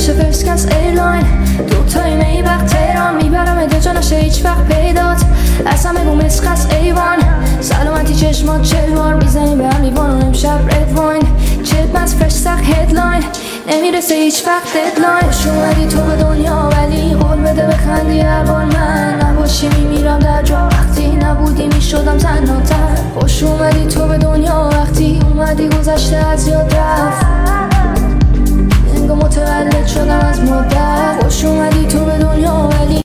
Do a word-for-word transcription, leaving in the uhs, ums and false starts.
باشه فرست کلاس ایرلاین، دوتایی میبخت تهران، میبرم دو جا نشه هیچ وقت پیدات، اصلا بگو مسخص ایوان، سلامتی چشمات چلوار میزنی به هم لیوان و امشب رد واین، چت مز فرش سخت هدلاین، نمیرسه هیچ وقت ددلاین. خوش اومدی تو به دنیا ولی قول بده بخندی هر بار من نباشی، میمیرم در جا وقتی نبودی میشدم تنها تر. خوش